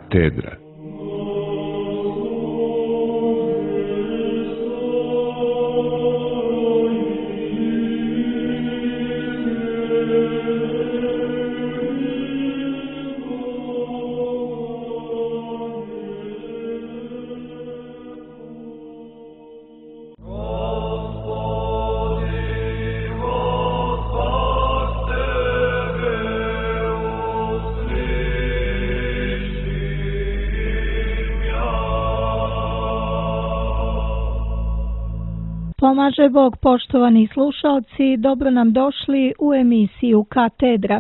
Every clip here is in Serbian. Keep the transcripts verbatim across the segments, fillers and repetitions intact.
katedra. Pomaže Bog, poštovani slušalci, dobro nam došli u emisiju Katedra.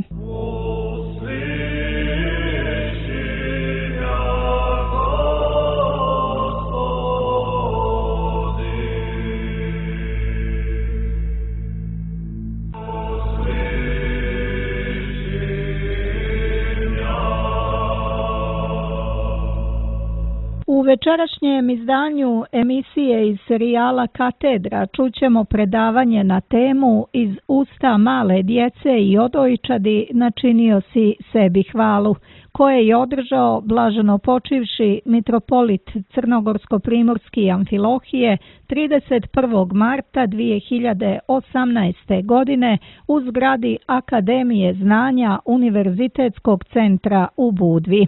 U večerašnjem izdanju emisije iz serijala Katedra čućemo predavanje na temu Iz usta male djece i odojčadi načinio si sebi hvalu, koje je održao blaženo počivši mitropolit Crnogorsko-primorski Amfilohije trideset prvog marta dvije hiljade osamnaeste. godine u zgradi Akademije znanja Univerzitetskog centra u Budvi.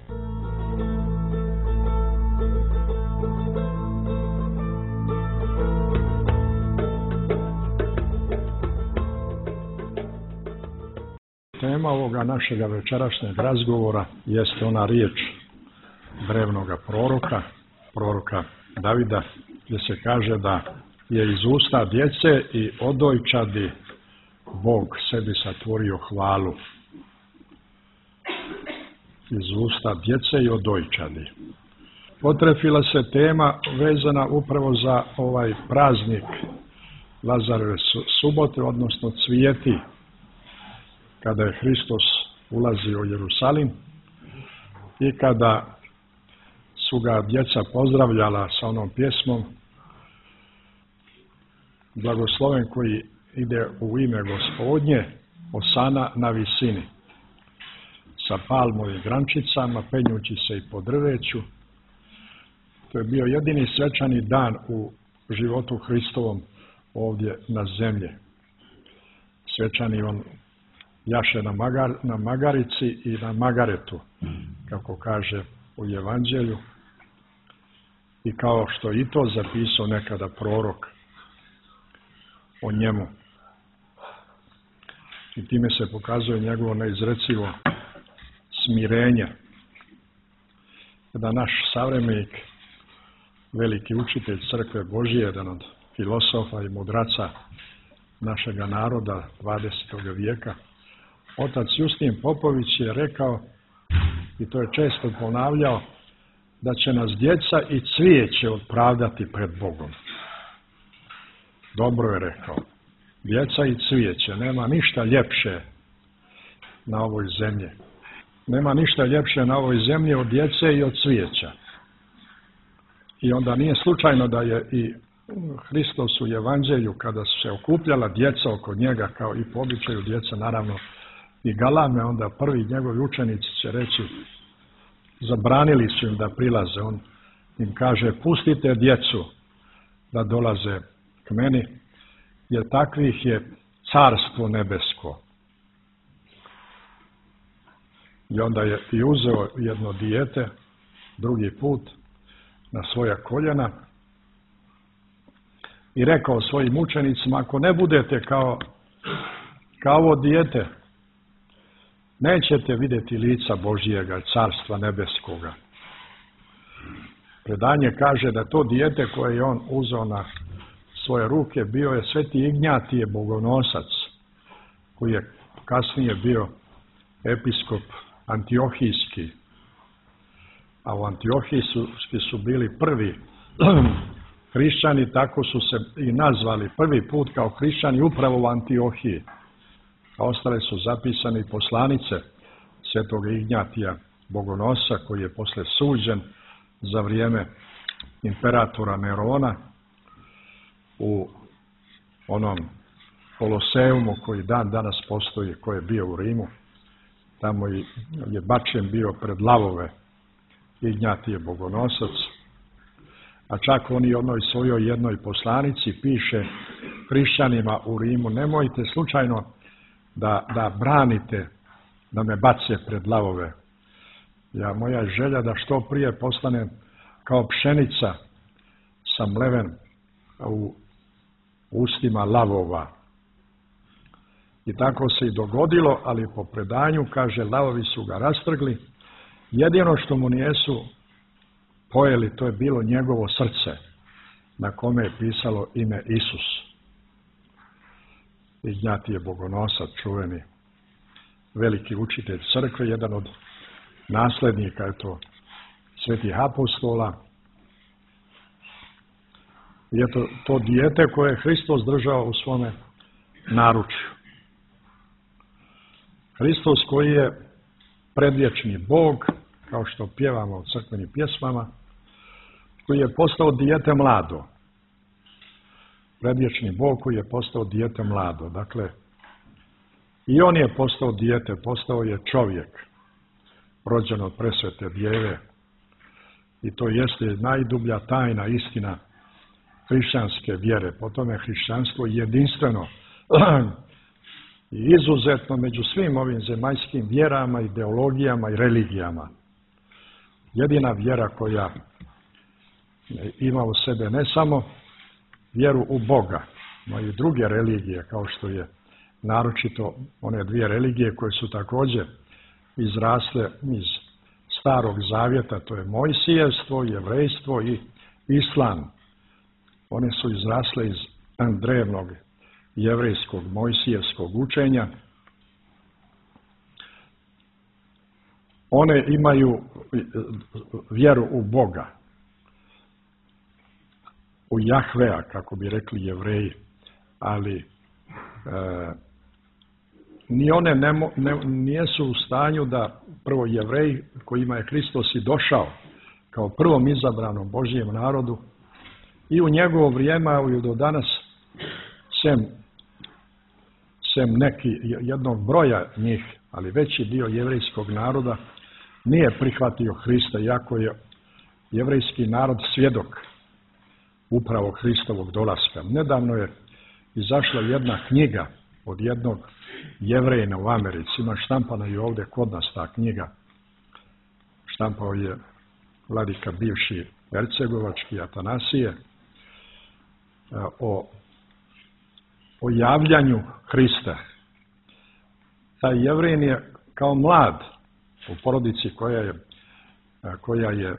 Tema ovoga našega večerašnjeg razgovora jeste ona riječ drevnoga proroka, proroka Davida, gdje se kaže da je iz usta djece i odojčadi Bog sebi satvorio hvalu. Iz usta djece i odojčadi. Potrefila se tema vezana upravo za ovaj praznik Lazareve subote, odnosno cvijeti, kada je Hristos ulazio u Jerusalim i kada su ga djeca pozdravljala sa onom pjesmom Blagosloven koji ide u ime Gospodnje, osana na visini, sa palmovim grančicama, penjući se i po drveću. To je bio jedini svečani dan u životu Hristovom ovdje na zemlji. Svečani on jaše na, magar, na magarici i na magaretu, kako kaže u Evanđelju, i kao što i to zapisao nekada prorok o njemu. I time se pokazuje njegovo neizrecivo smirenje. Kada naš savremenik, veliki učitelj Crkve Božije, jedan od filosofa i mudraca našega naroda dvadesetog vijeka, otac Justin Popović je rekao, i to je često ponavljao, da će nas djeca i cvijeće opravdati pred Bogom. Dobro je rekao. Djeca i cvijeće. Nema ništa ljepše na ovoj zemlji. Nema ništa ljepše na ovoj zemlji od djece i od cvijeća. I onda nije slučajno da je i Hristos u Evanđelju, kada su se okupljala djeca oko njega, kao i po običaju djeca, naravno, i galame, onda prvi njegovi učenici će reći, zabranili su im da prilaze. On im kaže, pustite djecu da dolaze k meni, jer takvih je carstvo nebesko. I onda je i uzeo jedno dijete, drugi put, na svoja koljena i rekao svojim učenicima, ako ne budete kao, kao ovo dijete, nećete vidjeti lica Božijega, carstva nebeskoga. Predanje kaže da to dijete koje je on uzeo na svoje ruke bio je sveti Ignjatije Bogonosac, koji je kasnije bio episkop Antiohijski. A u Antiohijski su bili prvi hrišćani, tako su se i nazvali prvi put kao hrišćani upravo u Antiohiji. A ostale su zapisane i poslanice svetog Ignjatija Bogonosa, koji je posle suđen za vrijeme imperatora Nerona u onom Koloseumu koji dan danas postoji, koji je bio u Rimu. Tamo je bačen bio pred lavove Ignjatije Bogonosac, a čak on i onoj svojoj jednoj poslanici piše hrišćanima u Rimu, nemojte slučajno da, da branite, da me bace pred lavove. Ja, moja je želja da što prije postanem kao pšenica sa mleven u ustima lavova. I tako se i dogodilo, ali po predanju, kaže, lavovi su ga rastrgli. Jedino što mu nijesu pojeli, to je bilo njegovo srce, na kome je pisalo ime Isus. Ignjatije Bogonosac, čuveni veliki učitelj crkve, jedan od naslednika, eto, svetih apostola. I eto, to dijete koje je Hristos držao u svome naručju. Hristos koji je predvječni Bog, kao što pjevamo u crkvenim pjesmama, koji je postao dijete mlado. Predvječni Bog koji je postao dijete mlado. Dakle, i on je postao dijete, postao je čovjek, rođen od presvete djeve. I to jeste najdublja tajna istina hrišćanske vjere. Po tome hrišćanstvo jedinstveno i izuzetno među svim ovim zemaljskim vjerama, ideologijama i religijama. Jedina vjera koja ima u sebe ne samo vjeru u Boga, no i druge religije, kao što je naročito one dvije religije koje su također izrasle iz Starog Zavjeta, to je Mojsijevstvo, Jevrejstvo i Islam. One su izrasle iz drevnog jevrejskog, mojsijevskog učenja. One imaju vjeru u Boga, u Jahvea, kako bi rekli Jevreji, ali e, ni one ne, ne, nijesu u stanju da prvo Jevreji, kojima je Hristos i došao kao prvom izabranom Božjem narodu, i u njegovo vrijeme, i do danas, sem, sem neki jednog broja njih, ali veći dio jevrejskog naroda, nije prihvatio Hrista, iako je jevrejski narod svjedok upravo Hristovog dolaska. Nedavno je izašla jedna knjiga od jednog Jevrejina u Americi, ima štampana i ovdje kod nas ta knjiga. Štampao je vladika bivši Hercegovački Atanasije, o, o javljanju Hrista. Taj Jevrejin je kao mlad u porodici koja je, koja je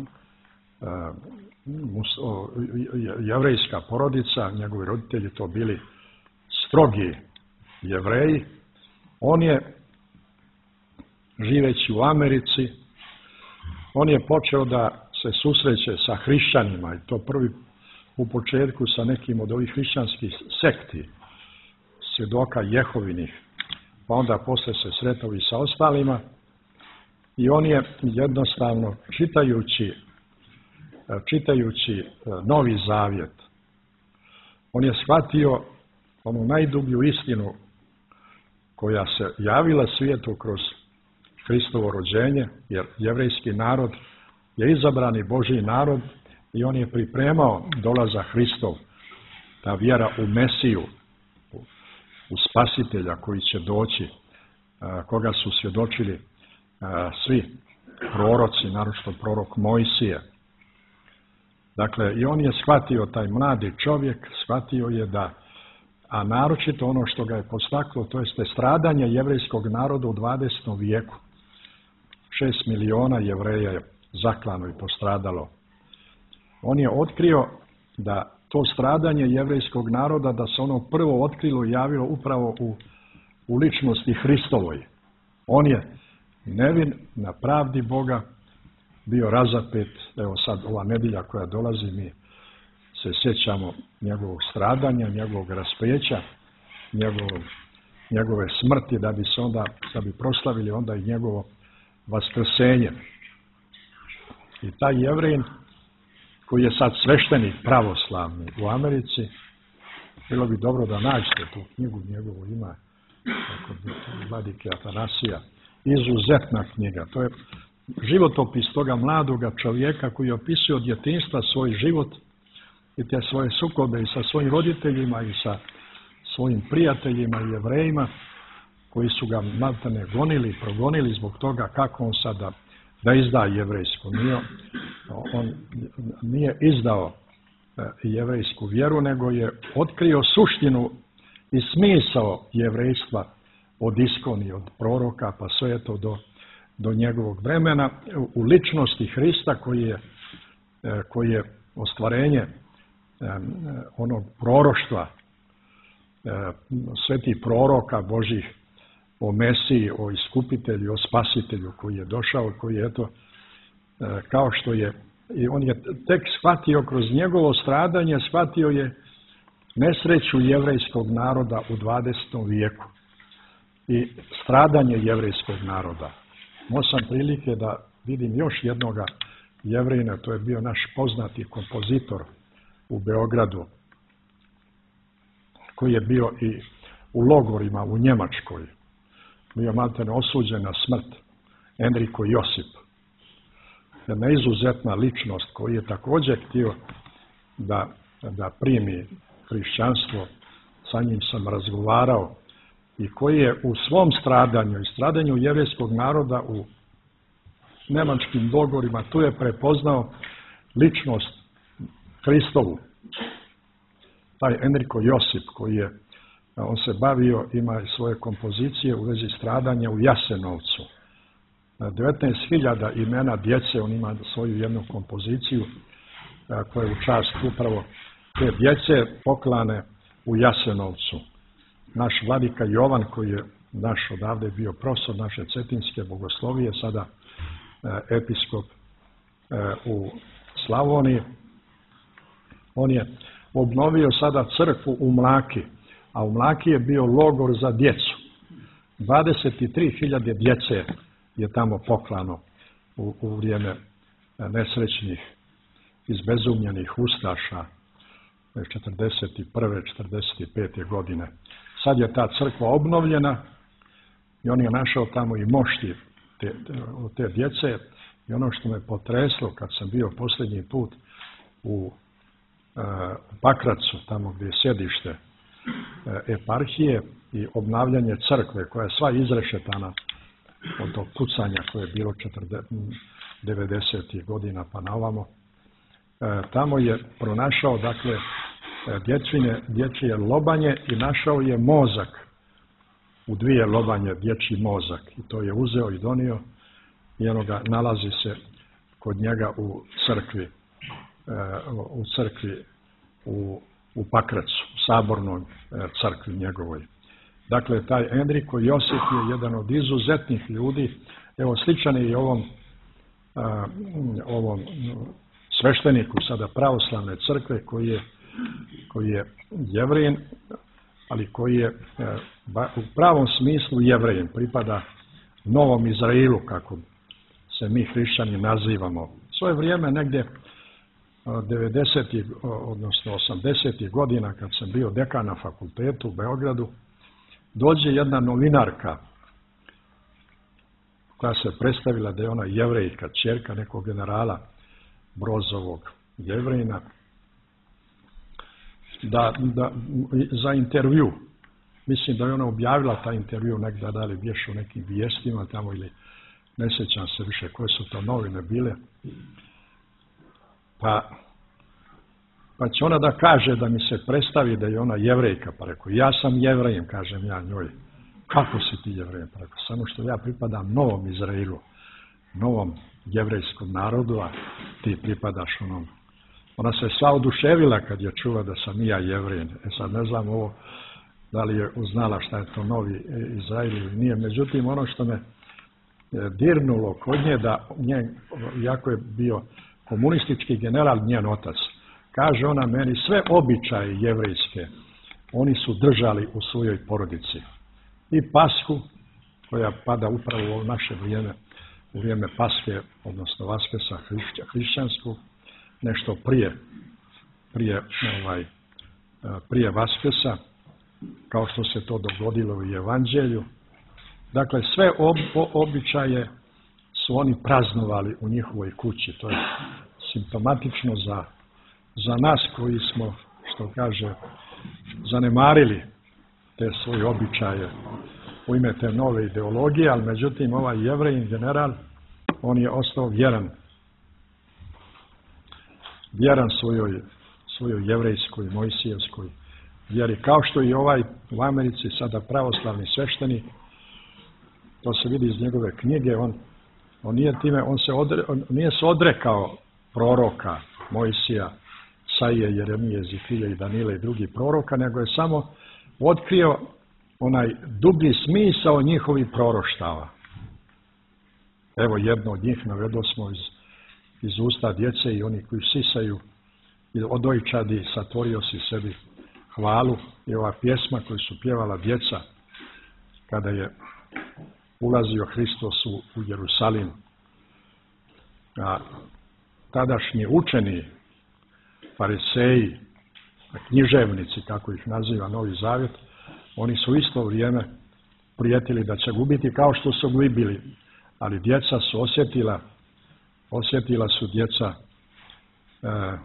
jevrejska porodica, njegovi roditelji to bili strogi Jevreji. On je, živeći u Americi, on je počeo da se susreće sa hrišćanima, i to prvi u početku sa nekim od ovih hrišćanskih sekti, svjedoka Jehovinih, pa onda posle se sretao i sa ostalima, i on je jednostavno čitajući čitajući Novi Zavjet, on je shvatio onu najdublju istinu koja se javila svijetu kroz Hristovo rođenje, jer jevrejski narod je izabrani Božji narod i on je pripremao dolazak Hristov, ta vjera u Mesiju, u Spasitelja koji će doći, koga su svjedočili svi proroci, naročito prorok Mojsije. Dakle, i on je shvatio, taj mladi čovjek, shvatio je da, a naročito ono što ga je postaklo, to jeste stradanje jevrejskog naroda u dvadesetom vijeku. Šest miliona Jevreja je zaklano i postradalo. On je otkrio da to stradanje jevrejskog naroda, da se ono prvo otkrilo i javilo upravo u, u ličnosti Hristovoj. On je nevin na pravdi Boga bio razapet. Evo sad ova nedjelja koja dolazi, mi se sjećamo njegovog stradanja, njegovog raspeća, njegovog, njegove smrti, da bi se onda, da bi proslavili onda i njegovo vaskrsenje. I taj Jevrejin, koji je sad sveštenik pravoslavni u Americi, bilo bi dobro da nađete tu knjigu, njegovu ima, kod vladike Atanasija, izuzetna knjiga. To je životopis toga mladoga čovjeka koji opisuje od djetinjstva svoj život i te svoje sukobe i sa svojim roditeljima i sa svojim prijateljima i Jevrejima koji su ga maltene gonili, progonili zbog toga kako on sada da izda jevrejsku. Nije, on nije izdao jevrejsku vjeru, nego je otkrio suštinu i smisao jevrejstva od iskoni, od proroka, pa sve to do, do njegovog vremena u ličnosti Hrista koji je, koji je ostvarenje onog proroštva svetih proroka Božih o Mesiji, o iskupitelju, o spasitelju koji je došao, koji je eto, kao što je, i on je tek shvatio kroz njegovo stradanje, shvatio je nesreću jevrejskog naroda u dvadesetom vijeku i stradanje jevrejskog naroda. Imao sam prilike da vidim još jednoga Jevrejina, to je bio naš poznati kompozitor u Beogradu, koji je bio i u logorima u Njemačkoj. Bio maltene osuđen na smrt, Enriko Josip. Jedna izuzetna ličnost koji je također htio da, da primi hrišćanstvo. Sa njim sam razgovarao i koji je u svom stradanju i stradanju jevrejskog naroda u njemačkim logorima, tu je prepoznao ličnost Hristovu. Taj Enriko Josip koji je, on se bavio, ima svoje kompozicije u vezi stradanja u Jasenovcu. devetnaest hiljada imena djece, on ima svoju jednu kompoziciju koja je u čast upravo te djece poklane u Jasenovcu. Naš vladika Jovan, koji je naš odavde bio profesor naše cetinske bogoslovije, sada episkop u Slavoniji, on je obnovio sada crkvu u Mlaki, a u Mlaki je bio logor za djecu. dvadeset tri hiljade djece je tamo poklano u, u vrijeme nesrećnih, izbezumljenih ustaša četrdeset prve četrdeset pete godine. Sad je ta crkva obnovljena i on je našao tamo i mošti te, te, te djece. I ono što me potreslo kad sam bio posljednji put u u Pakracu, tamo gdje je sjedište eparhije i obnavljanje crkve koja je sva izrešetana od tog pucanja koje je bilo devedesetih godina pa na ovamo. Tamo je pronašao dakle dječine, dječje lobanje i našao je mozak u dvije lobanje, dječji mozak, i to je uzeo i donio i ono ga nalazi se kod njega u crkvi u crkvi u, u Pakracu, u sabornoj crkvi njegovoj. Dakle, taj Enriko Josip je jedan od izuzetnih ljudi. Evo, sličan je i ovom, a, ovom svešteniku sada pravoslavne crkve koji je, koji je Jevrijin, ali koji je a, u pravom smislu Jevrijin, pripada Novom Izraelu, kako se mi hrišćani nazivamo. Svoje vrijeme negdje devedesetih, odnosno osamdesetih godina, kad sam bio dekan na fakultetu u Beogradu, dođe jedna novinarka koja se predstavila da je ona Jevrejka, ćerka nekog generala Brozovog Jevrejina, da, da, za intervju. Mislim da je ona objavila taj intervju negdje, da li bješ u nekim vijestima tamo ili ne sjećam se više koje su to novine bile. Pa, pa će ona da kaže, da mi se predstavi da je ona Jevrejka, pa rekao, ja sam Jevrejim, kažem ja njoj. Kako si ti Jevrejim? Pa rekao, samo što ja pripadam Novom Izraelu, novom jevrejskom narodu, a ti pripadaš onom. Ona se sva oduševila kad je čula da sam i ja Jevrejin. E sad ne znam ovo, da li je uznala šta je to Novi Izrael ili nije. Međutim, ono što me dirnulo kod nje, da njen, jako je bio komunistički general, njen otac, kaže ona meni, sve običaje jevrejske oni su držali u svojoj porodici. I Pashu, koja pada upravo u naše vrijeme, u vrijeme Paske, odnosno Vaskesa hrišćansku, nešto prije, prije, ovaj, prije Vaskesa, kao što se to dogodilo u Evanđelju. Dakle, sve ob, običaje su oni praznovali u njihovoj kući. To je simptomatično za, za nas koji smo, što kaže, zanemarili te svoje običaje u ime te nove ideologije, ali međutim ovaj Jevrejin general, on je ostao vjeran vjeran svojoj, svojoj jevrejskoj, mojsijevskoj vjeri. Kao što i ovaj u Americi sada pravoslavni sveštenik, to se vidi iz njegove knjige, on, on nije time, on se odre, on nije se odrekao proroka Mojsija, Saije, Jeremije, Zefirija i Danila i drugih proroka, nego je samo otkrio onaj dublji smisao njihovih proroštava. Evo jedno od njih navedo smo iz, iz usta djece i oni koji sisaju i od dojčadi satvorio si sebi hvalu, i ova pjesma koju su pjevala djeca kada je ulazio Hristos u, u Jerusalim. A tadašnji učeni, fariseji, književnici, kako ih naziva Novi Zavjet, oni su isto vrijeme prijetili da će gubiti kao što su gubili, ali djeca su osjetila, osjetila su djeca e,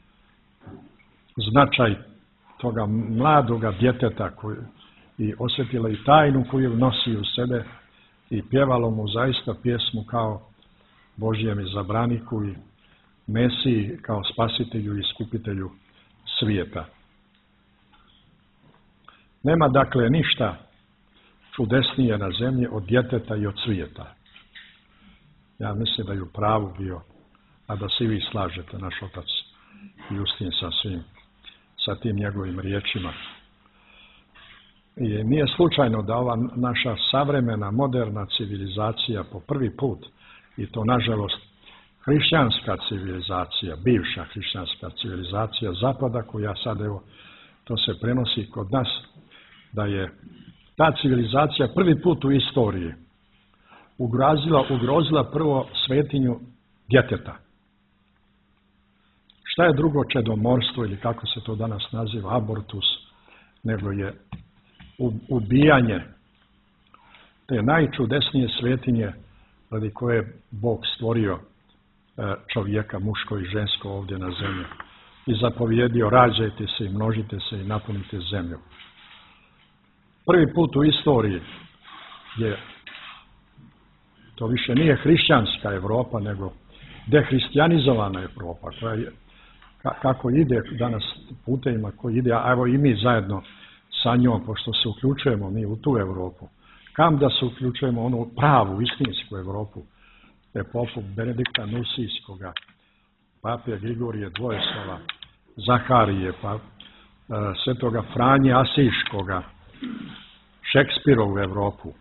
značaj toga mladoga djeteta koji, i osjetila i tajnu koju nosi u sebe i pjevalo mu zaista pjesmu kao Božjem izabraniku i Mesiji kao spasitelju i iskupitelju svijeta. Nema dakle ništa čudesnije na zemlji od djeteta i od svijeta. Ja mislim da je u pravu bio, a da se i vi slažete, naš otac Justin sa svim, sa tim njegovim riječima. I nije slučajno da ova naša savremena, moderna civilizacija po prvi put, i to nažalost hrišćanska civilizacija, bivša hrišćanska civilizacija zapada, koja sad evo, to se prenosi kod nas, da je ta civilizacija prvi put u istoriji ugrozila, ugrozila prvo svetinju djeteta. Šta je drugo čedomorstvo, ili kako se to danas naziva, abortus, nego je ubijanje te najčudesnije svetinje radi koje je Bog stvorio čovjeka, muško i žensko ovdje na zemlji i zapovjedio: rađajte se i množite se i napunite zemlju. Prvi put u istoriji je, to više nije hrišćanska Europa, nego dehristijanizovana Europa, koja je, kako ide danas putevima, koji ide, a evo i mi zajedno sa njom, pošto se uključujemo mi u tu Europu, kam da se uključujemo onu pravu, istinsku Europu, epohu Benedikta Nusijskoga, pape Grigorije Dvojeslava, Zaharije, pa svetoga Franje Asiškoga, Šekspirovu Europu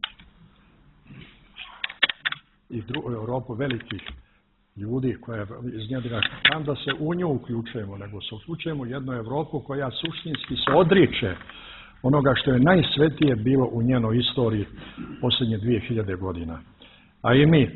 i drugu Europu velikih ljudi koja je iznjedrila, kam da se u nju uključujemo, nego se uključujemo u jednu Europu koja suštinski se odriče onoga što je najsvetije bilo u njenoj istoriji posljednje dvije hiljade godina. A i mi,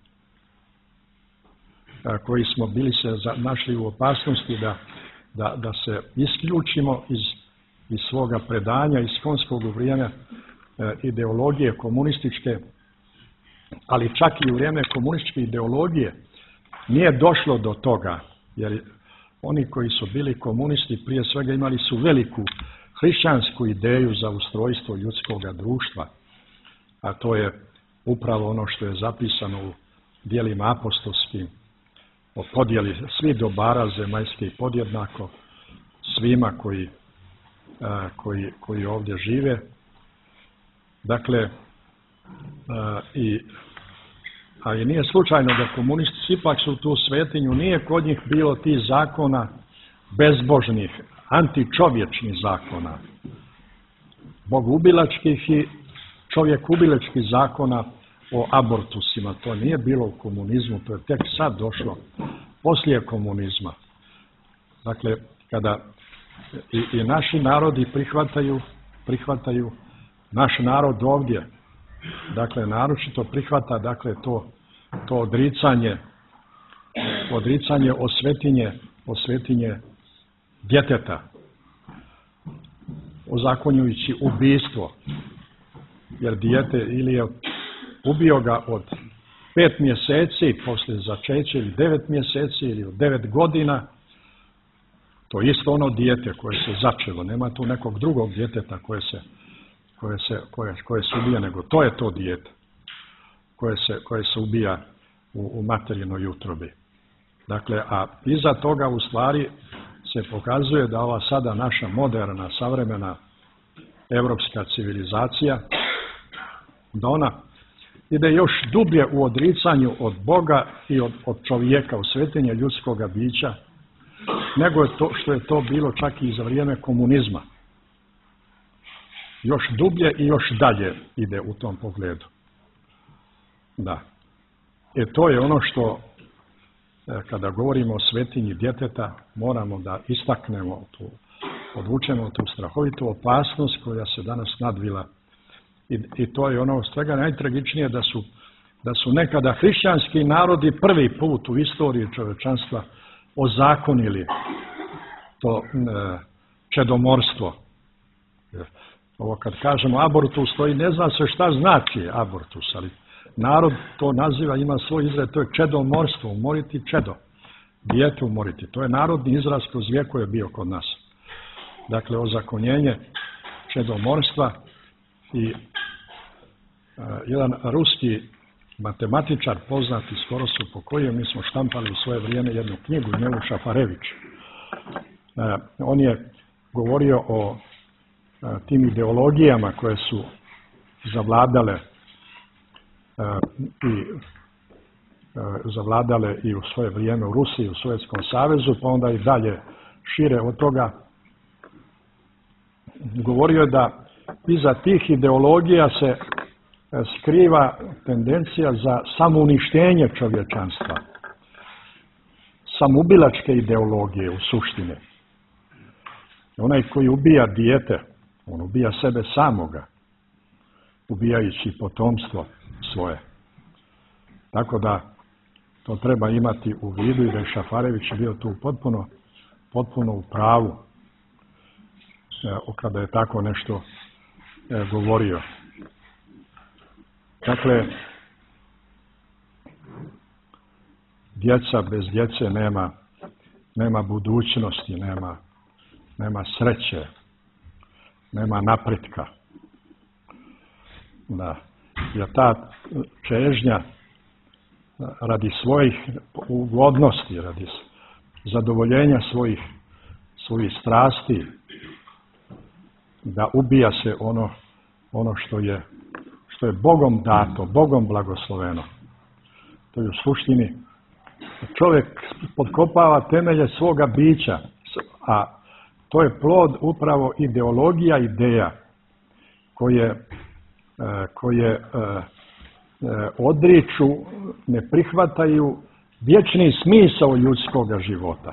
koji smo bili se našli u opasnosti da, da, da se isključimo iz, iz svoga predanja, iz konskog vrijeme ideologije komunističke, ali čak i u vrijeme komunističke ideologije nije došlo do toga, jer oni koji su bili komunisti prije svega imali su veliku hrišćansku ideju za ustrojstvo ljudskog društva, a to je upravo ono što je zapisano u djelima apostolskim o podjeli svih dobara zemaljskih podjednako svima koji, a, koji, koji ovdje žive. Dakle, a, i, a i nije slučajno da komunisti ipak su tu svetinju, nije kod njih bilo tih zakona bezbožnih, antičovječnih zakona, bogubilačkih i čovjekubilačkih zakona o abortusima. To nije bilo u komunizmu, to je tek sad došlo, poslije komunizma. Dakle, kada i, i naši narodi prihvataju, prihvataju naš narod ovdje, dakle, naročito prihvata, dakle, to, to odricanje, odricanje o svetinje, o svetinje djeteta, ozakonjujući ubijstvo, jer dijete ili je ubio ga od pet mjeseci poslije začeća ili devet mjeseci ili devet godina, to je isto ono dijete koje se začelo, nema tu nekog drugog djeteta koje se, koje se, koje, koje se ubija, nego to je to dijete koje se, koje se ubija u, u materinoj utrobi. Dakle, a iza toga u stvari se pokazuje da ova sada naša moderna, savremena evropska civilizacija, da ona ide još dublje u odricanju od Boga i od, od čovjeka, u svetenje ljudskoga bića, nego je to što je to bilo čak i za vrijeme komunizma. Još dublje i još dalje ide u tom pogledu. Da. E to je ono što, kada govorimo o svetinji djeteta, moramo da istaknemo tu, odvučemo tu strahovitu opasnost koja se danas nadvila. I, i to je ono svega najtragičnije da su, da su nekada hrišćanski narodi prvi put u istoriji čovječanstva ozakonili to e, čedomorstvo. Ovo kad kažemo abortus, to i ne zna se šta znači abortus, ali narod to naziva, ima svoj izraz, to je čedomorstvo, umoriti čedo, dijete umoriti. To je narodni izraz kroz vijekove bio kod nas. Dakle, ozakonjenje čedomorstva i uh, jedan ruski matematičar, poznati skoro su po kojem mi smo štampali u svoje vrijeme jednu knjigu, Njelu Šafarević. Uh, on je govorio o uh, tim ideologijama koje su zavladale i zavladale i u svoje vrijeme u Rusiji, u Sovjetskom savezu, pa onda i dalje šire od toga. Govorio je da iza tih ideologija se skriva tendencija za samouništenje čovječanstva. Samoubilačke ideologije u suštini. Onaj koji ubija dijete, on ubija sebe samoga, ubijajući potomstvo svoje. Tako da to treba imati u vidu i da je Šafarević bio tu potpuno, potpuno u pravu kada je tako nešto govorio. Dakle, djeca, bez djece nema, nema budućnosti, nema, nema sreće, nema napretka. Da. Jer ta čežnja radi svojih ugodnosti, radi zadovoljenja svojih, svojih strasti, da ubija se ono, ono što je, što je Bogom dato, Bogom blagosloveno. To je u suštini čovjek potkopava temelje svoga bića, a to je plod upravo ideologija, ideja koje koje odriču, ne prihvataju vječni smisao ljudskoga života.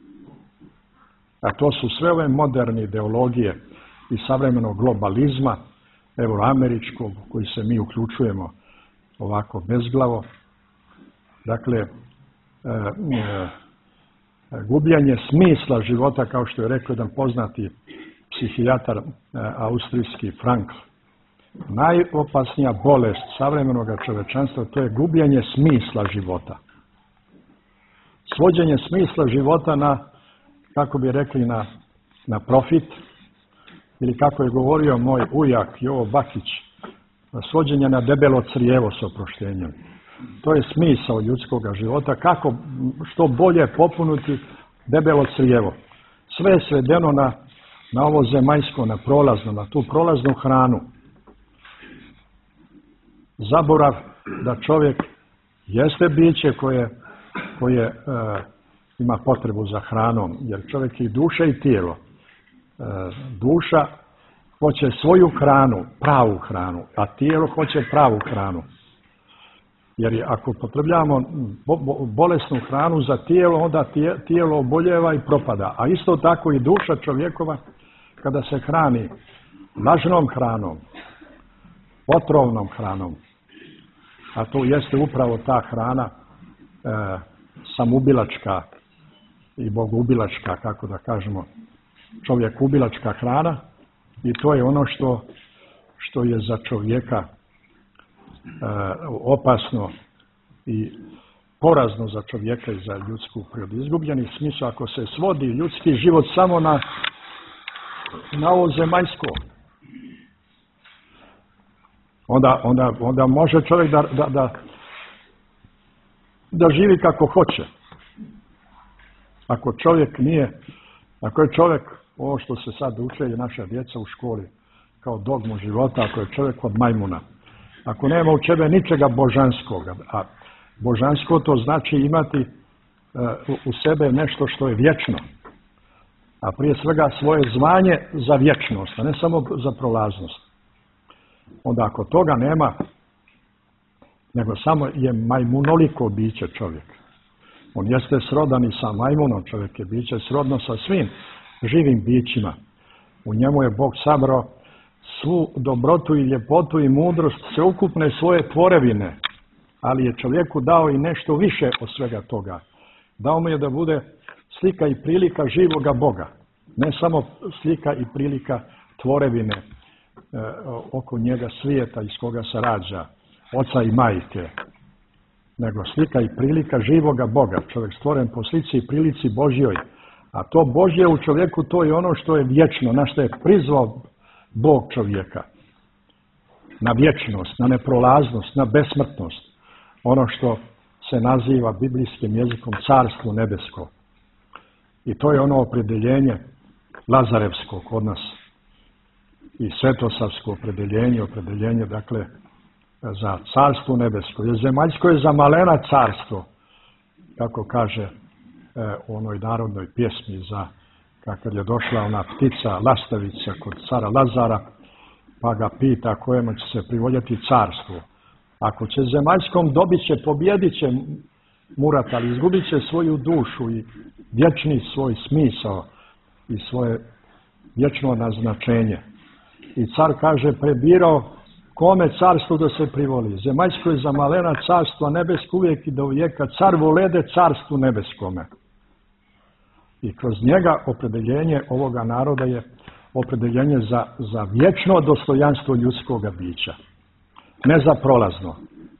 A to su sve ove moderne ideologije i savremenog globalizma, euroameričkog, u koji se mi uključujemo ovako bezglavo. Dakle, e, e, gubljenje smisla života, kao što je rekao jedan poznati psihijatar e, austrijski Frankl. Najopasnija bolest savremenog čovječanstva, to je gubljenje smisla života. Svođenje smisla života na, kako bi rekli, na, na profit, ili kako je govorio moj ujak Jovo Bakić, svođenje na debelo crijevo s oproštenjem. To je smisao ljudskoga života, kako što bolje popuniti debelo crijevo. Sve je svedeno na, na ovo zemaljsko, na prolazno, na tu prolaznu hranu. Zaborav da čovjek jeste biće koje, koje e, ima potrebu za hranom, jer čovjek je i duša i tijelo. E, duša hoće svoju hranu, pravu hranu, a tijelo hoće pravu hranu. Jer ako potrebljamo bo, bo, bolesnu hranu za tijelo, onda tijelo oboljeva i propada. A isto tako i duša čovjekova, kada se hrani lažnom hranom, otrovnom hranom, a to jeste upravo ta hrana e, samubilačka i bogubilačka, kako da kažemo, čovjekubilačka hrana, i to je ono što, što je za čovjeka e, opasno i porazno za čovjeka i za ljudsku prirodu. Izgubljeni smisao ako se svodi ljudski život samo na, na ovo zemaljsko. Onda, onda, onda može čovjek da, da, da, da živi kako hoće. Ako čovjek nije, ako je čovjek, ovo što se sad uče i naša djeca u školi, kao dogmu života, ako je čovjek od majmuna, ako nema u sebe ničega božanskoga, a božansko to znači imati uh, u sebe nešto što je vječno, a prije svega svoje zvanje za vječnost, a ne samo za prolaznost. Onda ako toga nema, nego samo je majmunoliko biće čovjek. On jeste srodan i sa majmunom, čovjek je biće srodno sa svim živim bićima. U njemu je Bog sabrao svu dobrotu i ljepotu i mudrost sveukupne svoje tvorevine, ali je čovjeku dao i nešto više od svega toga. Dao mu je da bude slika i prilika živoga Boga, ne samo slika i prilika tvorevine e, oko njega svijeta iz koga se rađa, oca i majke, nego slika i prilika živoga Boga, čovjek stvoren po slici i prilici Božjoj. A to Božje u čovjeku, to je ono što je vječno, na što je prizvao Bog čovjeka. Na vječnost, na neprolaznost, na besmrtnost. Ono što se naziva biblijskim jezikom carstvo nebesko. I to je ono opredjeljenje Lazarevskog kod nas i svetosavsko opredjeljenje, opredjeljenje dakle za carstvo nebesko. Jer zemaljsko je za malena carstvo, kako kaže e, u onoj narodnoj pjesmi za kad je došla ona ptica, lastavica kod cara Lazara, pa ga pita kojemu će se privoljeti carstvo. Ako će zemaljskom dobit će, pobjedit će Murat, ali izgubit će svoju dušu i vječni svoj smisao i svoje vječno naznačenje. I car kaže, prebirao kome carstvo da se privoli. Zemaljsko je za malena carstva nebesko uvijek i do vijeka. Car volede carstvu nebeskome. I kroz njega opredeljenje ovoga naroda je opredeljenje za, za vječno dostojanstvo ljudskoga bića. Ne za prolazno.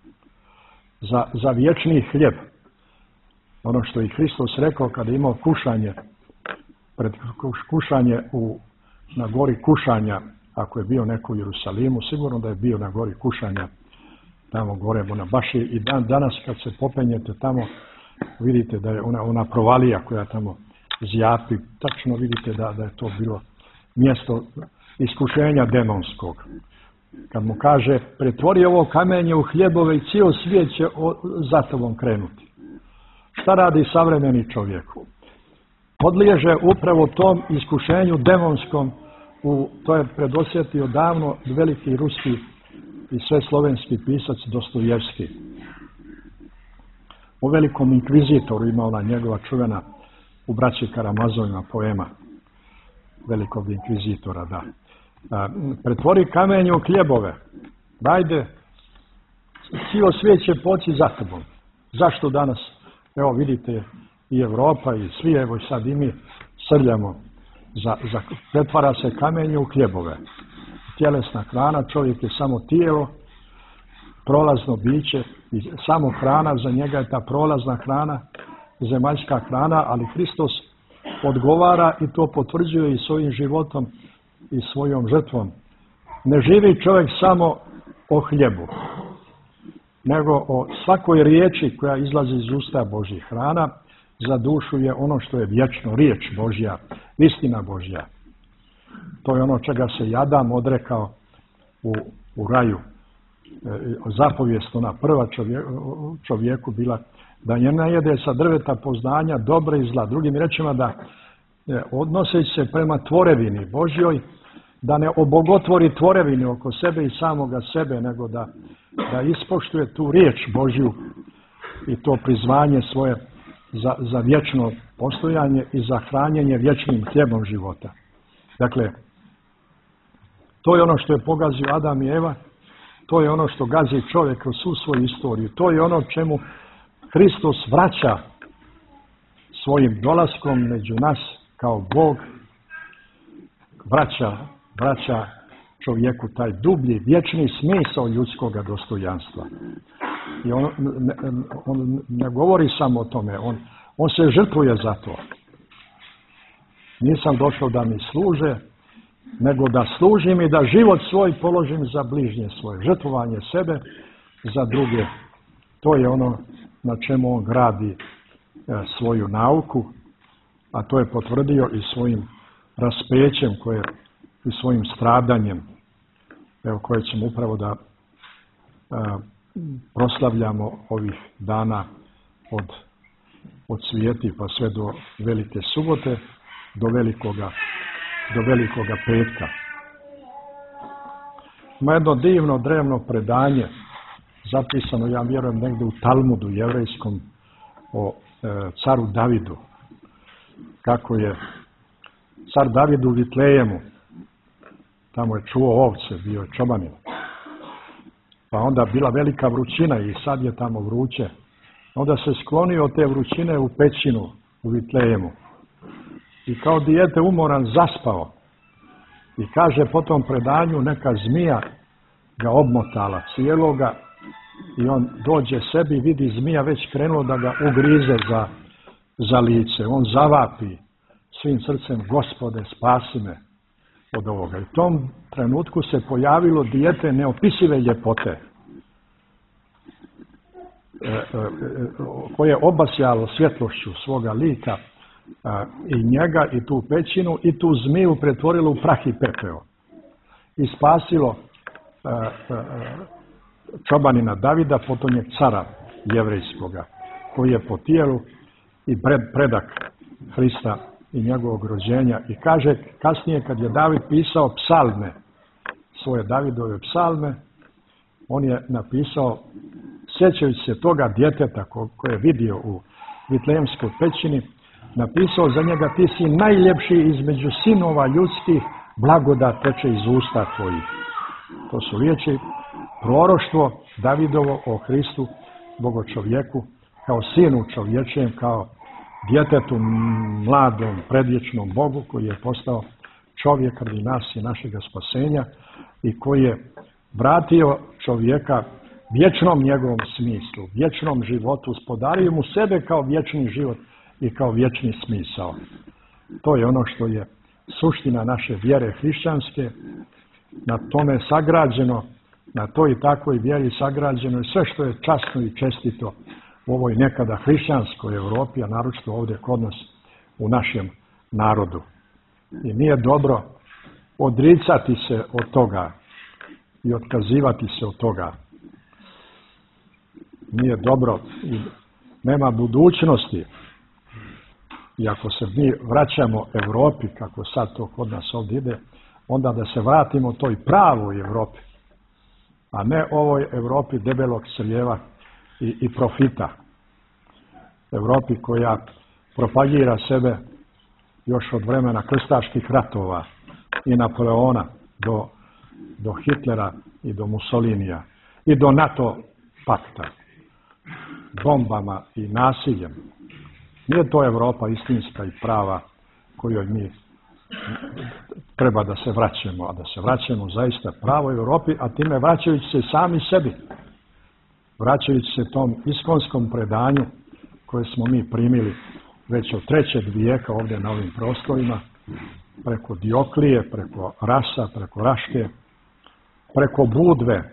Za, za vječni hljeb. Ono što je Hristos rekao kada je imao kušanje, pred kušanje u, na gori kušanja, ako je bio neko u Jerusalimu, sigurno da je bio na gori kušanja, tamo gore, ona baš je i dan danas kad se popenjete tamo, vidite da je ona, ona provalija koja tamo zjapi, tačno vidite da, da je to bilo mjesto iskušenja demonskog. Kad mu kaže, pretvori ovo kamenje u hljebove i cijel svijet će o, za tobom krenuti. Šta radi savremeni čovjek? Podliježe upravo tom iskušenju demonskom, u, to je predosjetio davno veliki ruski i sve slovenski pisac Dostojevski. U Velikom inkvizitoru ima ona njegova čuvena u Braći Karamazovima poema Velikog inkvizitora, da. A, pretvori kamenje u hljebove. Dajde, cijelo svijet će poći za tobom. Zašto danas? Evo vidite i Europa i svi, evo sad i mi srljamo. Za, za, pretvara se kamenje u hljebove. Tjelesna hrana, čovjek je samo tijelo, prolazno biće i samo hrana, za njega je ta prolazna hrana, zemaljska hrana, ali Hristos odgovara i to potvrđuje i svojim životom i svojom žrtvom. Ne živi čovjek samo o hljebu, nego o svakoj riječi koja izlazi iz usta Božjih. Hrana za dušu je ono što je vječno, riječ Božja, istina Božja. To je ono čega se i Adam odrekao u, u raju. E, zapovijest, ona prva čovjek, čovjeku bila da ne najede sa drveta poznanja dobra i zla. Drugim rečima da e, odnoseći se prema tvorevini Božjoj, da ne obogotvori tvorevini oko sebe i samoga sebe, nego da, da ispoštuje tu riječ Božju i to prizvanje svoje za, za vječno postojanje i za hranjenje vječnim hljebom života. Dakle, to je ono što je pogazio Adam i Eva, to je ono što gazi čovjek kroz svu svoju istoriju, to je ono čemu Hristos vraća svojim dolaskom među nas kao Bog, vraća, vraća čovjeku taj dublji, vječni smisao ljudskoga dostojanstva. I on ne, on ne govori samo o tome, on, on se žrtvuje za to. Nisam došao da mi služe, nego da služim i da život svoj položim za bližnje svoje. Žrtvovanje sebe za druge. To je ono na čemu on gradi e, svoju nauku, a to je potvrdio i svojim raspećem koje, i svojim stradanjem, evo, koje ćemo upravo da a, proslavljamo ovih dana od, od svijeti pa sve do Velike subote, do velikoga, do velikoga petka. Ima jedno divno drevno predanje, zapisano, ja vjerujem, negdje u Talmudu jevrejskom, o e, caru Davidu. Kako je car David u Vitlejemu, tamo je čuo ovce, bio je čobanin. Pa onda bila velika vrućina i sad je tamo vruće. Onda se sklonio od te vrućine u pećinu u Vitlejemu. I kao dijete umoran zaspao. I kaže po tom predanju neka zmija ga obmotala cijeloga i on dođe sebi, vidi zmija već krenulo da ga ugrize za, za lice. On zavapi svim srcem, Gospode, spasi me od ovoga. I u tom trenutku se pojavilo dijete neopisive ljepote, e, e, koje je obasjalo svjetlošću svoga lika a, i njega i tu pećinu i tu zmiju pretvorilo u prah i pepeo i spasilo a, a, čobanina Davida, potomnjeg cara jevrejskoga, koji je po tijelu i pred, predak Hrista i njegovog rođenja. I kaže kasnije kad je David pisao psalme, svoje Davidove psalme, on je napisao, sjećajući se toga djeteta koje je vidio u Vitlejemskoj pećini, napisao za njega: ti si najljepši između sinova ljudskih, blagodat teče iz usta tvojih. To su riječi proroštvo Davidovo o Hristu, Bogočovjeku, kao sinu čovječjem, kao djetetu mladom, predvječnom Bogu koji je postao čovjek radi nas i našega spasenja i koji je vratio čovjeka vječnom njegovom smislu, vječnom životu, spodario mu sebe kao vječni život i kao vječni smisao. To je ono što je suština naše vjere hrišćanske, na tome sagrađeno, na toj i takvoj vjeri sagrađeno je sve što je časno i čestito u ovoj nekada hrišćanskoj Europi, a naročito ovdje kod nas u našem narodu. I nije dobro odricati se od toga i otkazivati se od toga. Nije dobro i nema budućnosti. I ako se mi vraćamo Europi, kako sad to kod nas ovdje ide, onda da se vratimo toj pravoj Europi, a ne ovoj Europi debelog crijeva i, i profita. Europi koja propagira sebe još od vremena krstaških ratova i Napoleona do, do Hitlera i do Mussolinija i do NATO pakta, bombama i nasiljem. Nije to Europa istinska i prava kojoj mi treba da se vraćamo, a da se vraćamo zaista pravoj Europi, a time vraćajući se sami sebi, vraćajući se tom iskonskom predanju koje smo mi primili već od trećeg vijeka ovdje na ovim prostorima, preko Dioklije, preko Rasa, preko Raške, preko Budve.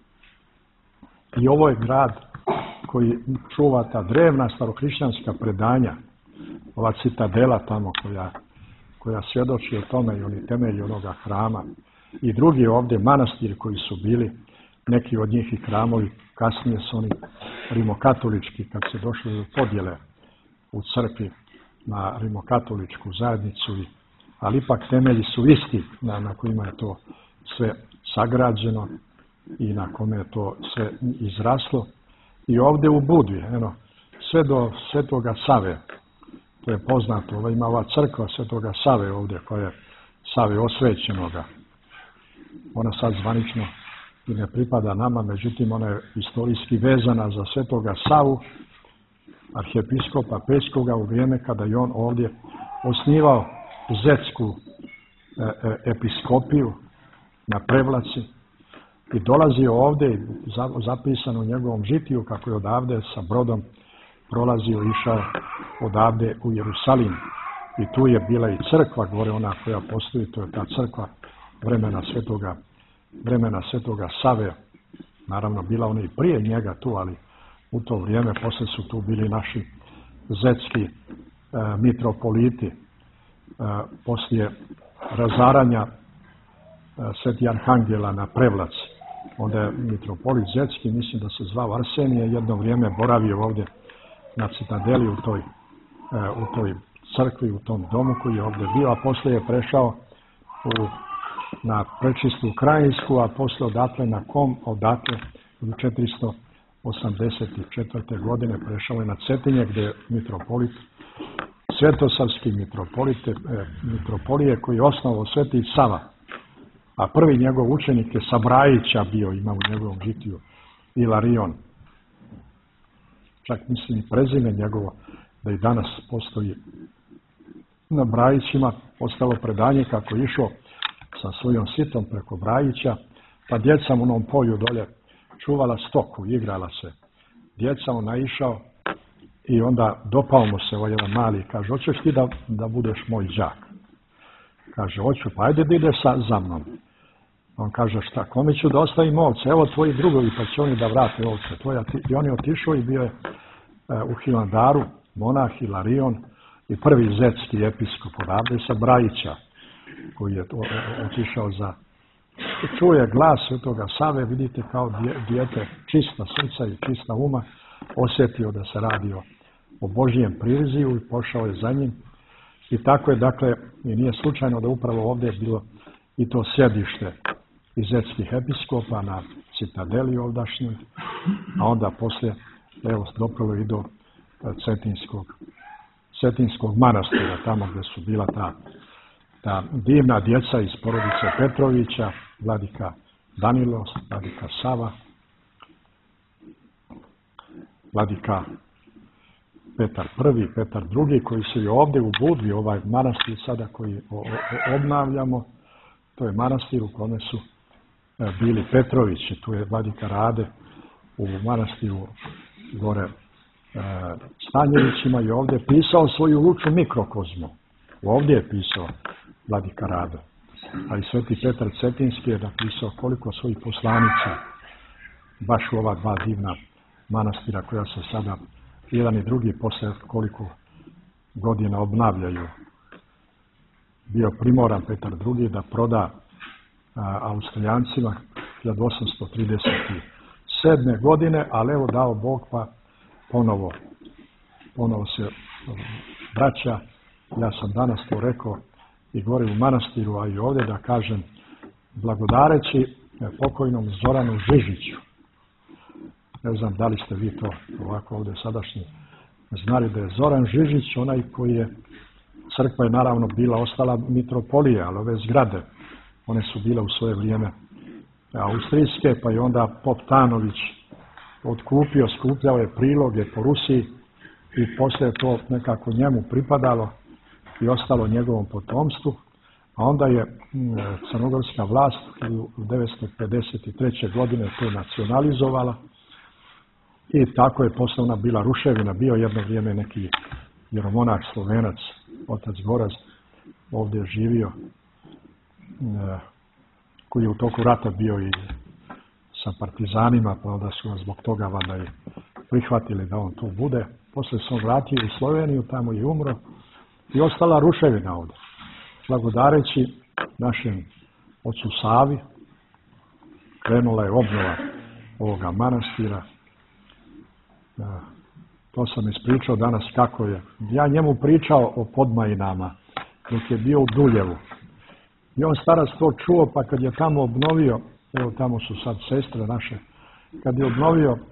I ovo je grad koji čuva ta drevna starohrišćanska predanja, ova citadela tamo koja, koja svjedoči o tome i oni temelji onoga hrama. I drugi ovdje manastiri koji su bili, neki od njih i hramovi, kasnije su oni rimokatolički, kad se došli do podjele u crkvi na rimokatoličku zajednicu, ali ipak temelji su isti na, na kojima je to sve sagrađeno i na kome je to sve izraslo. I ovdje u Budvi, eno, sve do Svetoga Save, to je poznato, ova ima ova crkva Svetoga Save ovdje, koja je Save osvećenoga. Ona sad zvanično i ne pripada nama, međutim ona je istorijski vezana za Svetoga Savu, arhijepiskopa Pećkoga, u vrijeme kada je on ovdje osnivao Zetsku e, e, episkopiju na Prevlaci i dolazio ovdje, zapisano u njegovom žitiju, kako je odavde sa brodom prolazio, išao odavde u Jerusalim. I tu je bila i crkva, gore ona koja postoji, to je ta crkva vremena svetoga, vremena svetoga Save. Naravno, bila ona i prije njega tu, ali u to vrijeme poslije su tu bili naši zetski e, mitropoliti. E, poslije razaranja e, Sveti Arhangela na Prevlaci. Onda je mitropolit zetski, mislim da se zvao Arsenije, jedno vrijeme boravio ovdje na Citadeli u toj, e, u toj crkvi, u tom domu koji je ovdje bio, a poslije je prešao u, na Prečistu Krajinsku, a poslije odatle na Kom, odatle u četiristo osamdeset četvrte godine prešao je na Cetinje, gdje je mitropolit, svetosavski mitropolit, e, mitropolije koji je osnovao Sveti Sava, a prvi njegov učenik je Sabrajića bio, ima u njegovom žitiju, Ilarion. Čak mislim i prezime njegovo, da i danas postoji na Brajićima, ostalo predanje kako je išao sa svojom sitom preko Brajića, pa djeca mu onom polju dolje čuvala stoku, igrala se. Djeca on naišao i onda dopao mu se ovaj jedan mali, kaže, hoćeš ti da, da budeš moj đak? Kaže, hoću, pa ajde da ide sa, za mnom. On kaže, šta, kome ću da ostavim ovce? Evo tvoji drugovi, pa će oni da vrate ovce tvoja. I on je otišao i bio je e, u Hilandaru, monah Hilarion i prvi zetski episkop odavde sa Brajića, koji je otišao za... Čuje glas Svetoga Save, vidite, kao dijete čista srca i čista uma, osjetio da se radi o, o Božjem priziju i pošao je za njim. I tako je, dakle, i nije slučajno da upravo ovdje je bilo i to sjedište izetskih episkopa na Citadeli ovdašnjoj, a onda poslije, evo, doprlo i do Cetinskog, Cetinskog manastira, tamo gdje su bila ta, ta divna djeca iz porodice Petrovića, vladika Danilo, vladika Sava, vladika Petar prvi, Petar drugi, koji su i ovdje u Budvi, ovaj manastir sada koji o, o, obnavljamo, to je manastir u kome su e, bili Petrovići, tu je vladika Rade u manastiru gore e, Stanjevićima i ovdje je pisao svoju luču mikrokozmu. Ovdje je pisao vladika Rade. A i sveti Petar Cetinski je napisao koliko svojih poslanica baš u ova dva divna manastira koja se sada jedan i drugi posle koliko godina obnavljaju. Bio primoran Petar drugi da proda a, Austrijancima hiljadu osamsto trideset sedme godine, ali evo dao Bog pa ponovo, ponovo se vraća. Ja sam danas to rekao i gore u manastiru, a i ovdje da kažem, blagodareći pokojnom Zoranu Žižiću. Ne znam da li ste vi to ovako ovdje sadašnji znali da je Zoran Žižić onaj koji je, crkva je naravno bila ostala mitropolija, ali ove zgrade, one su bile u svoje vrijeme austrijske, pa je onda pop Tanović otkupio, skupljao je priloge po Rusiji i poslije to nekako njemu pripadalo i ostalo njegovom potomstvu, a onda je crnogorska vlast u devetsto pedeset treće godine to nacionalizovala i tako je posle ona bila ruševina, bio jedno vrijeme neki vjeromonah Slovenac, otac Goraz, ovdje je živio, koji je u toku rata bio i sa partizanima, pa onda su ga zbog toga valjda i prihvatili da on tu bude. Poslije se on vratio u Sloveniju, tamo je umro i ostala ruševina ovdje. Blagodareći našem ocu Savi, krenula je obnova ovoga manastira. To sam ispričao danas kako je. Ja njemu pričao o Podmajinama dok je bio u Duljevu. I on starac to čuo, pa kad je tamo obnovio, evo tamo su sad sestre naše, kad je obnovio e,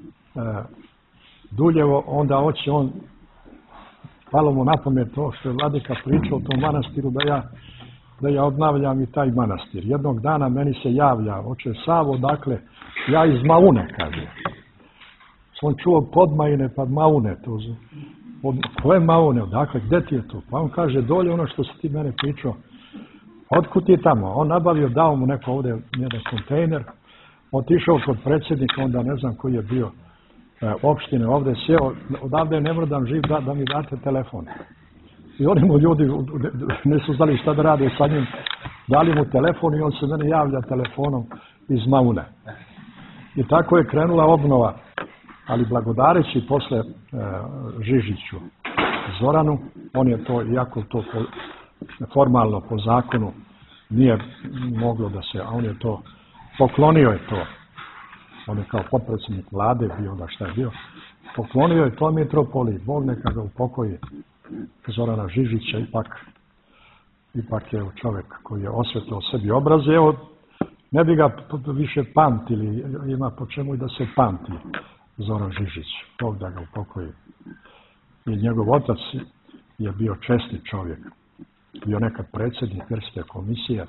Duljevo, onda hoće on, palo mu na pamet to što je vladika pričao o tom manastiru, da ja, da ja obnavljam i taj manastir. Jednog dana meni se javlja, oče Savo, dakle, ja iz Maune, kaže. On čuo Podmajine, pa Maune. To, od, koje Maune? Dakle, gdje ti je to? Pa on kaže, dolje ono što si ti mene pričao. Otkud ti je tamo? On nabavio, dao mu neko ovdje jedan kontejner, otišao kod predsjednika, onda ne znam koji je bio e, opštine, ovdje sjeo, odavde ne mrdam živ da, da mi date telefon. I oni mu ljudi nisu znali šta da rade sa njim, dali mu telefon i on se mene javlja telefonom iz Maune. I tako je krenula obnova, ali blagodareći posle e, Žižiću Zoranu, on je to, iako to po, formalno po zakonu nije moglo da se, a on je to, poklonio je to, on je kao potpredsjednik vlade bio, da šta je bio, poklonio je to mitropoliji, Bog neka ga upokoji, Zorana Žižića, ipak, ipak je čovjek koji je osvetljao sebi obraz, evo, ne bi ga više pamtili, ima po čemu i da se pamti Zoran Žižić, Bog da ga upokoji. I njegov otac je bio čestit čovjek, bio nekad predsjednik Verske komisije,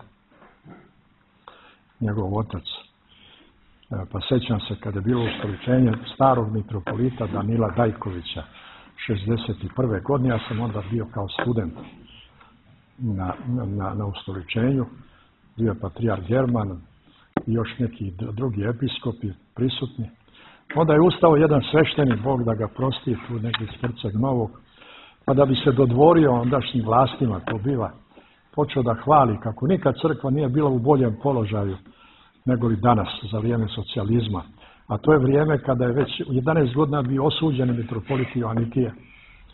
njegov otac. Pa sećam se kada je bilo ustoličenje starog mitropolita Danila Dajkovića, šezdeset prve godine, ja sam onda bio kao student na, na, na ustoličenju, bio je patrijarh German i još neki drugi episkopi prisutni. Onda je ustao jedan sveštenik, Bog da ga prosti, tu neki iz Herceg Novog, pa da bi se dodvorio ondašnjim vlastima, to biva, počeo da hvali kako nikad crkva nije bila u boljem položaju nego li danas, za vrijeme socijalizma. A to je vrijeme kada je već jedanaest godina bio osuđen mitropolit Joanikije. E,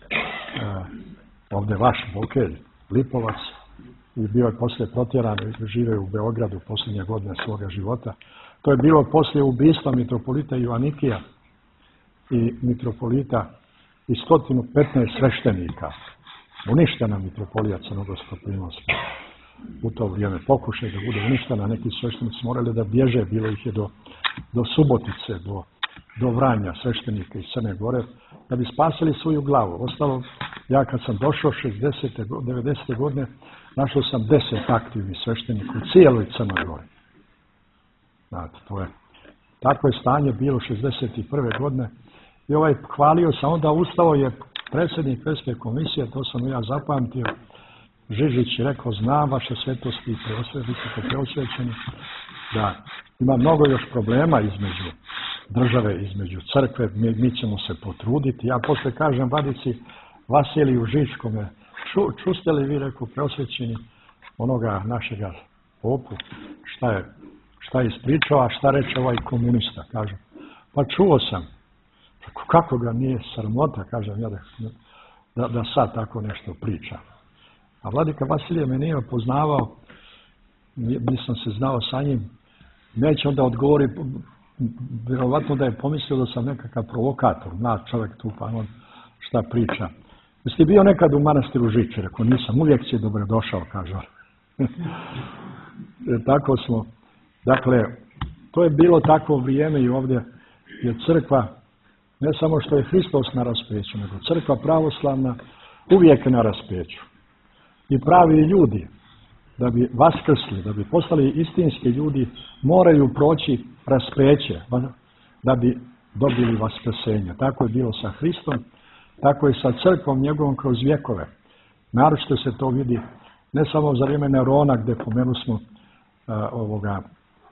ovdje vaš Bokelj, Lipovac, i bio je poslije protjeran i žive u Beogradu posljednje godine svoga života. To je bilo poslije ubistva mitropolita Joanikija i mitropolita i sto petnaest sveštenika. Uništena mitropolija Crnogorsko-Primorska. U to vrijeme pokušaj da bude uništena, neki sveštenici morali da bježe, bilo ih je do, do Subotice, do, do Vranja, sveštenika iz Crne Gore, da bi spasili svoju glavu. Ostalo, ja kad sam došao šezdesete devedesete godine, našao sam deset aktivnih sveštenika u cijeloj Crnoj Gori. Znate, to je, tako je stanje bilo šezdeset prve godine i ovaj hvalio sam, onda ustao je predsjednik Verske komisije, to sam ja zapamtio, Žižić je rekao, znam vaše svetosti i visoko preosvećeni, da ima mnogo još problema između države, između crkve, mi, mi ćemo se potruditi. Ja posle kažem Vladici Vasiliju Žičkome, ču, čuste li vi, rekao, preosvećeni onoga našega popu, šta je, šta je ispričao, a šta reče ovaj komunista, kažem. Pa čuo sam, kako ga nije sramota, kažem ja, da, da, da sad tako nešto priča. A vladika Vasilije me nije poznavao, nisam se znao sa njim, neće onda odgovori, vjerovatno da je pomislio da sam nekakav provokator, mlad čovjek tu, pa on šta priča. Jesi bio nekad u manastiru Žiče? Rekao, nisam, uvijek si dobro došao, kaže on. Tako smo, dakle, to je bilo takvo vrijeme i ovdje je crkva, ne samo što je Hristos na raspeću, nego crkva pravoslavna uvijek na raspeću. I pravi ljudi, da bi vaskrsli, da bi postali istinski ljudi, moraju proći raspeće, da bi dobili vaskrsenje. Tako je bilo sa Hristom, tako je sa crkvom njegovom kroz vjekove. Naročito se to vidi ne samo za vrijeme Nerona, gdje pomenu smo uh, ovoga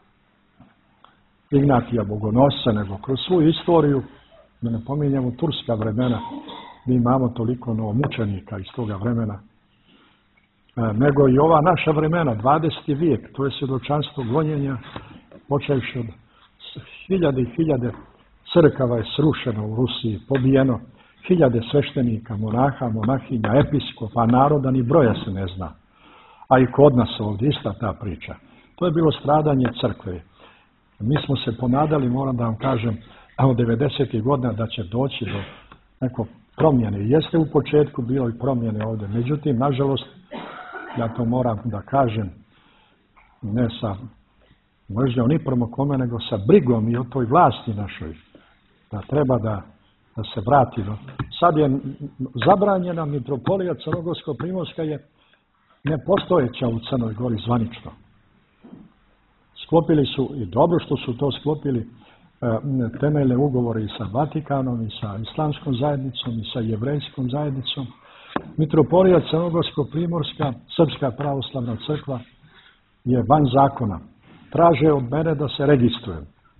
Ignatija Bogonosca, nego kroz svoju istoriju, da ne pominjemo turska vremena, mi imamo toliko novomučenika iz toga vremena, nego i ova naša vremena, dvadeseti vijek, to je svjedočanstvo gonjenja, počevši od hiljade i hiljade crkava je srušeno u Rusiji, pobijeno, hiljade sveštenika, monaha, monahinja, episkopa, naroda, ni broja se ne zna. A i kod nas ovdje ista ta priča. To je bilo stradanje crkve. Mi smo se ponadali, moram da vam kažem, od devedesetih godina da će doći do nekog promjene. Jeste u početku bilo i promjene ovdje, međutim, nažalost, ja to moram da kažem, ne sa mržnjom ni prema kome, nego sa brigom i o toj vlasti našoj, da treba da, da se vrati. Sad je zabranjena mitropolija Crnogorsko-Primorska je nepostojeća u Crnoj Gori zvanično. Sklopili su, i dobro što su to sklopili, temeljne ugovore i sa Vatikanom, i sa islamskom zajednicom, i sa jevrejskom zajednicom. Mitropolija Crnogorsko-Primorska, Srpska pravoslavna crkva, je van zakona. Traže od mene da se registrujem.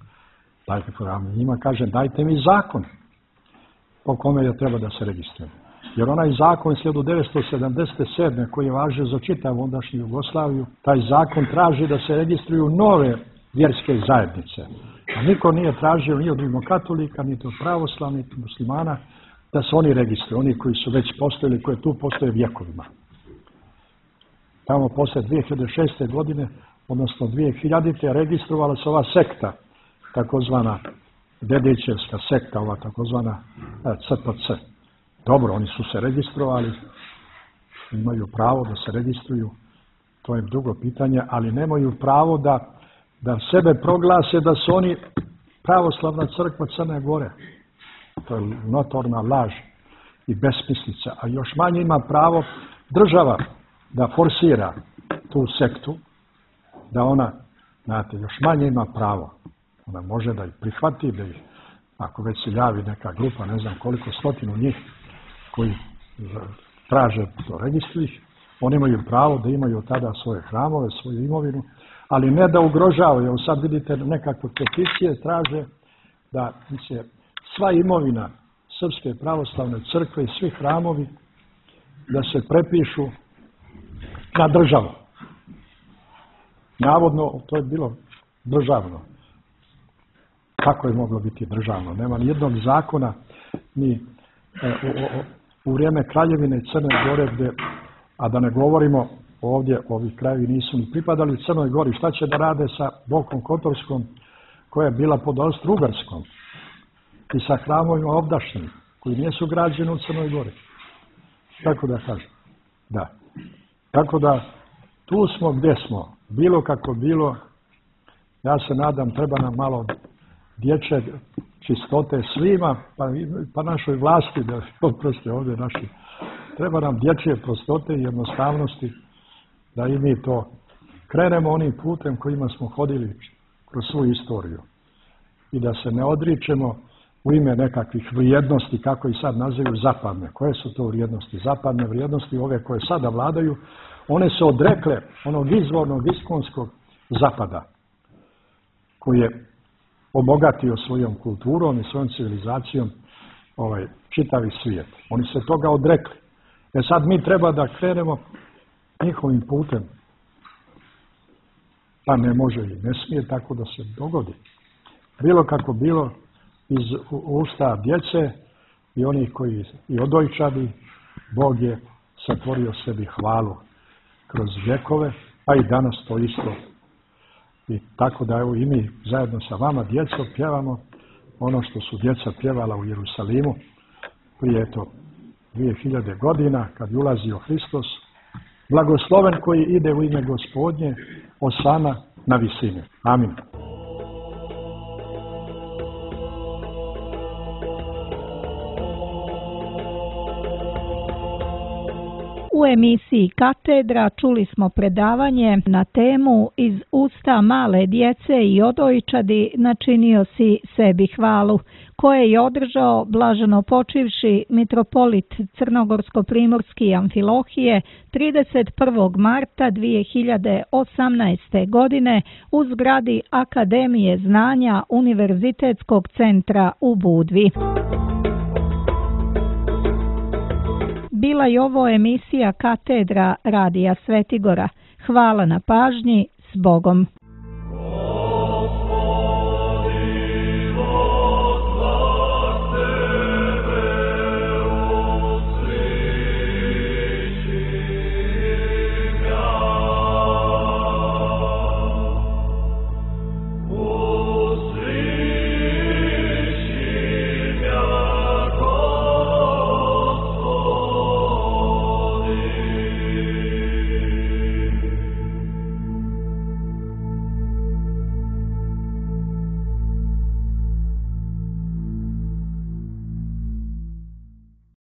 Dajte, ja njima kažem, dajte mi zakon po kome je treba da se registrujem. Jer onaj zakon iz hiljadu devetsto sedamdeset sedme koji je važio za čitavu ondašnju Jugoslaviju, taj zakon traži da se registruju nove vjerske zajednice. A niko nije tražio ni od rimokatolika, ni od pravoslavnih, ni muslimana, da se oni registruju, oni koji su već postojili, koji tu postoje vjekovima. Tamo posle dvije hiljade šeste. godine, odnosno dvije hiljadite. registrovala se ova sekta, takozvana Dedićevska sekta, ova takozvana C P C. Dobro, oni su se registrovali, imaju pravo da se registruju, to je drugo pitanje, ali nemaju pravo da, da sebe proglase da su oni pravoslavna crkva Crne Gore. To je notorna laž i besmislica, a još manje ima pravo država da forsira tu sektu, da ona, znate, još manje ima pravo. Ona može da ih prihvati, da ih, ako već se javi neka grupa, ne znam koliko stotinu njih koji traže to registru ih, oni imaju pravo da imaju tada svoje hramove, svoju imovinu, ali ne da ugrožavaju. Evo sad vidite nekakve peticije traže da se sva imovina Srpske pravoslavne crkve i svi hramovi da se prepišu na državu. Navodno to je bilo državno. Kako je moglo biti državno? Nema ni jednog zakona ni e, o, o, u vrijeme Kraljevine Crne Gore, gdje, a da ne govorimo ovdje, ovi krajevi nisu ni pripadali Crnoj Gori. Šta će da rade sa Bokom Kotorskom, koja je bila pod Austro-Ugarskom, i sa hramovima ovdašnjim, koji nisu građeni u Crnoj Gori? Tako da kažem. Da. Tako da tu smo gdje smo. Bilo kako bilo, ja se nadam, treba nam malo dječje čistote svima, pa, pa našoj vlasti, da oprosti ovdje naši, treba nam dječje prostote i jednostavnosti, da i mi to krenemo onim putem kojima smo hodili kroz svu istoriju i da se ne odričemo u ime nekakvih vrijednosti, kako i sad nazivaju, zapadne. Koje su to vrijednosti? Zapadne vrijednosti, ove koje sada vladaju, one se odrekle onog izvornog iskonskog zapada, koji je obogatio svojom kulturom i svojom civilizacijom ovaj, čitavi svijet. Oni se toga odrekli. E sad mi treba da krenemo njihovim putem. Pa ne može i ne smije tako da se dogodi. Bilo kako bilo, iz usta djece i onih koji i odojčadi, Bog je satvorio sebi hvalu kroz vjekove, pa i danas to isto. I tako da evo i mi zajedno sa vama, djecom, pjevamo ono što su djeca pjevala u Jerusalimu prije eto dvije hiljade godina, kad je ulazio Hristos. Blagosloven koji ide u ime Gospodnje, osana na visine. Amin. U emisiji Katedra čuli smo predavanje na temu Iz usta male djece i odojčadi načinio si sebi hvalu, koje je održao blaženo počivši mitropolit Crnogorsko-primorski Amfilohije trideset prvog marta dvije hiljade osamnaeste. godine u zgradi Akademije znanja Univerzitetskog centra u Budvi. Bila je ovo emisija Katedra Radija Svetigora. Hvala na pažnji, s Bogom.